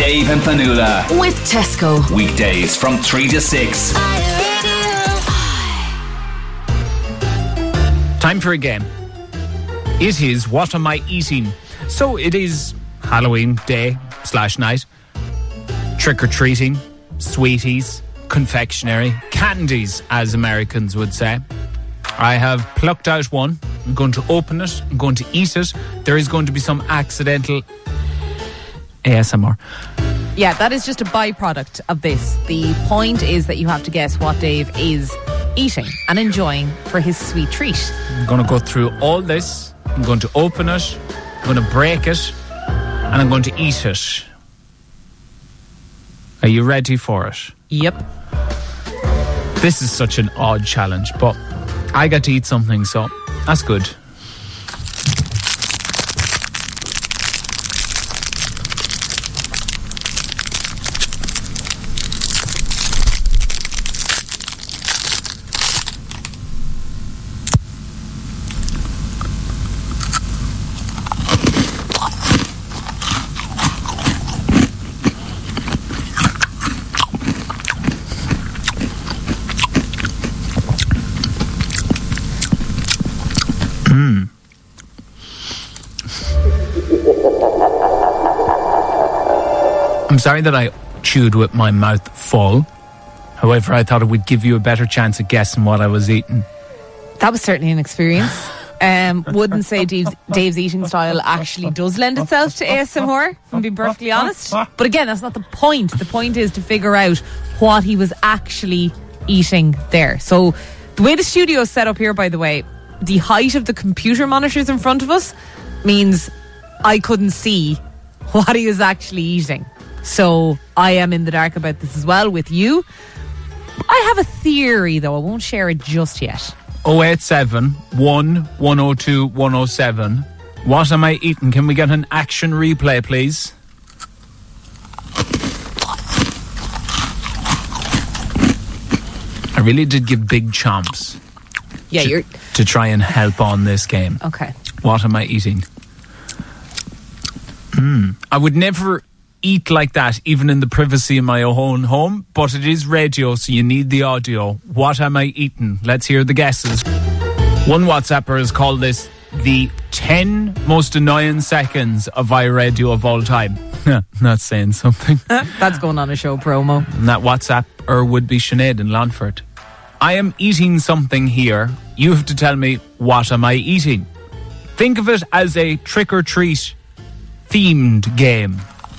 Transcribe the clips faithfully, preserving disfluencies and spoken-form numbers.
Dave and Fanula. With Tesco. Weekdays from three to six. Time for a game. It is What Am I Eating? So it is Halloween day slash night. Trick-or-treating, sweeties, confectionery, candies, as Americans would say. I have plucked out one. I'm going to open it. I'm going to eat it. There is going to be some accidental A S M R. Yeah, that is just a byproduct of this. The point is that you have to guess what Dave is eating and enjoying for his sweet treat. I'm going to go through all this. I'm going to open it. I'm going to break it. And I'm going to eat it. Are you ready for it? Yep. This is such an odd challenge, but I get to eat something, so that's good. I'm sorry that I chewed with my mouth full. However, I thought it would give you a better chance of guessing what I was eating. That was certainly an experience. Um, wouldn't say Dave's, Dave's eating style actually does lend itself to A S M R, if I'm being perfectly honest. But again, that's not the point. The point is to figure out what he was actually eating there. So the way the studio is set up here, by the way, the height of the computer monitors in front of us means I couldn't see what he was actually eating. So I am in the dark about this as well with you. I have a theory, though. I won't share it just yet. oh eight seven, one, one oh two, one oh seven. What am I eating? Can we get an action replay, please? I really did give big chomps. Yeah, to, you're... to try and help on this game. Okay. What am I eating? Mm. I would never eat like that, even in the privacy of my own home, but it is radio, so you need the audio. What am I eating? Let's hear the guesses. One WhatsApper has called this the ten most annoying seconds of iRadio of all time. Not saying something. That's going on a show promo. And that WhatsApper would be Sinead in Longford. I am eating something here. You have to tell me, what am I eating? Think of it as a trick-or-treat themed game.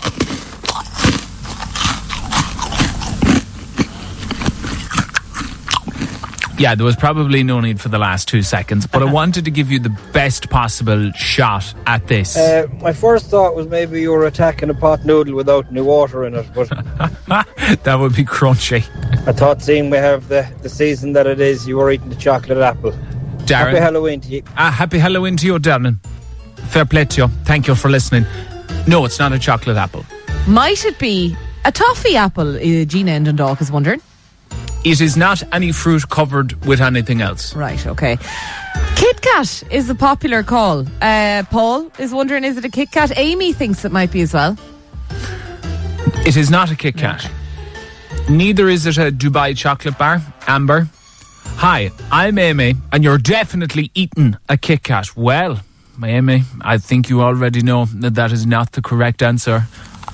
Yeah, there was probably no need for the last two seconds, but I wanted to give you the best possible shot at this. Uh, my first thought was maybe you were attacking a pot noodle without any water in it, but that would be crunchy. I thought, seeing we have the, the season that it is, you were eating the chocolate apple. Darren, happy Halloween to you. Ah, happy Halloween to you, Darren. Fair play to you. Thank you for listening. No, it's not a chocolate apple. Might it be a toffee apple? Uh, Gina in Dundalk is wondering. It is not any fruit covered with anything else. Right, okay. Kit Kat is a popular call. Uh, Paul is wondering, is it a Kit Kat? Amy thinks it might be as well. It is not a Kit Kat. Okay. Neither is it a Dubai chocolate bar. Amber. Hi, I'm Amy, and you're definitely eating a Kit Kat. Well, Amy, I think you already know that that is not the correct answer.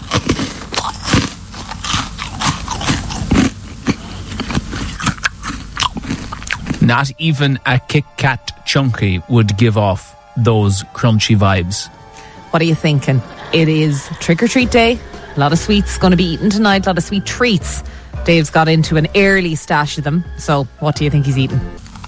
Not even a Kit Kat Chunky would give off those crunchy vibes. What are you thinking? It is trick-or-treat day. A lot of sweets going to be eaten tonight. A lot of sweet treats. Dave's got into an early stash of them. So what do you think he's eating?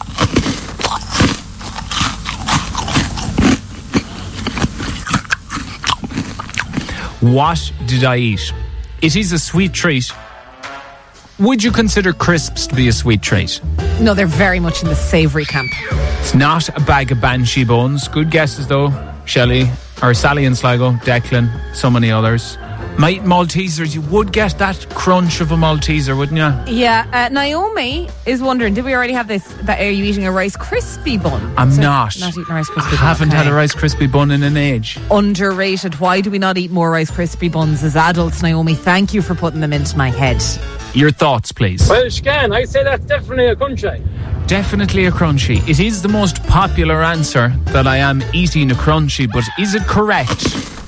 What did I eat? It is a sweet treat. Would you consider crisps to be a sweet treat? No, they're very much in the savoury camp. It's not a bag of Banshee bones. Good guesses though. Shelley, or Sally in Sligo, Declan, so many others. Might Maltesers, you would get that crunch of a Malteser, wouldn't you? Yeah, uh, Naomi is wondering, did we already have this? That are you eating a Rice Krispie bun? I'm So not. Not eating a Rice Krispie I bun. haven't okay. had a Rice Krispie bun in an age. Underrated. Why do we not eat more Rice Krispie buns as adults, Naomi? Thank you for putting them into my head. Your thoughts, please. Well, Scan, I'd say that's definitely a crunchy. Definitely a crunchy. It is the most popular answer that I am eating a crunchy, but is it correct?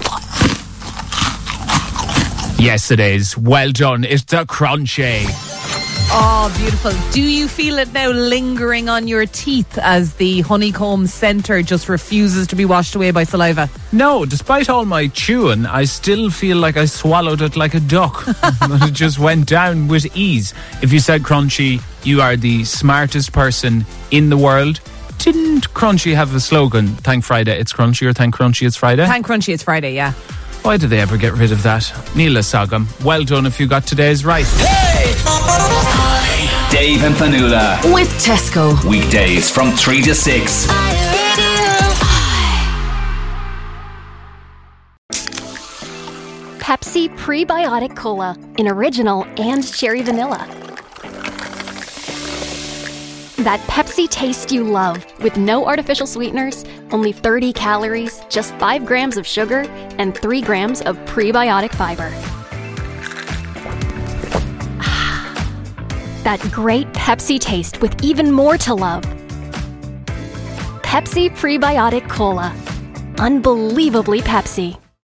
Yes, it is. Well done. It's a crunchy. Oh, beautiful. Do you feel it now lingering on your teeth as the honeycomb centre just refuses to be washed away by saliva? No, despite all my chewing, I still feel like I swallowed it like a duck. It just went down with ease. If you said crunchy, you are the smartest person in the world. Didn't Crunchy have a slogan? Thank Friday, it's crunchy, or thank Crunchy, it's Friday? Thank Crunchy, it's Friday, yeah. Why did they ever get rid of that? Neela Sagam, well done if you got today's right. Dave and Fanula. With Tesco. Weekdays from three to six. Pepsi Prebiotic Cola in original and cherry vanilla. That Pepsi taste you love, with no artificial sweeteners, only thirty calories, just five grams of sugar, and three grams of prebiotic fiber. That great Pepsi taste with even more to love. Pepsi Prebiotic Cola. Unbelievably Pepsi.